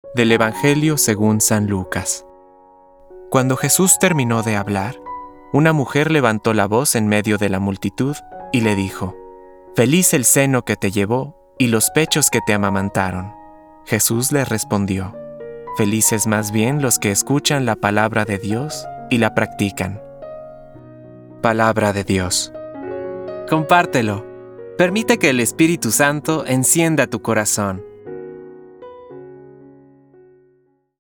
Del Evangelio según San Lucas. Cuando Jesús terminó de hablar, una mujer levantó la voz en medio de la multitud y le dijo: «Feliz el seno que te llevó y los pechos que te amamantaron». Jesús le respondió: «Felices más bien los que escuchan la palabra de Dios y la practican». Palabra de Dios. Compártelo. Permite que el Espíritu Santo encienda tu corazón.